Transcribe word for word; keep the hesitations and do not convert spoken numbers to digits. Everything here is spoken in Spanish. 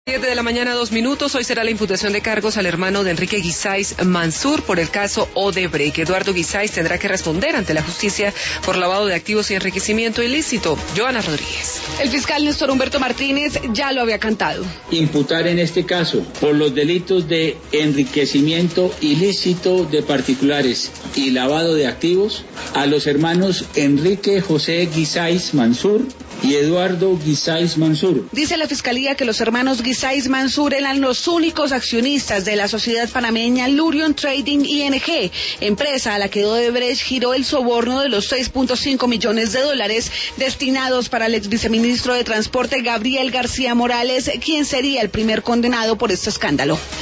siete de la mañana, dos minutos. Hoy será la imputación de cargos al hermano de Enrique Guisáiz Mansur por el caso Odebrecht. Eduardo Guisáiz tendrá que responder ante la justicia por lavado de activos y enriquecimiento ilícito. Joana Rodríguez. El fiscal Néstor Humberto Martínez ya lo había cantado. Imputar en este caso por los delitos de enriquecimiento ilícito de particulares y lavado de activos a los hermanos Enrique José Guisáiz Mansur y Eduardo Guisáiz Mansur. Dice la fiscalía que los hermanos Guisáiz Mansur eran los únicos accionistas de la sociedad panameña Lurion Trading I N G, empresa a la que Odebrecht giró el soborno de los seis punto cinco millones de dólares destinados para el ex viceministro de Transporte Gabriel García Morales, quien sería el primer condenado por este escándalo.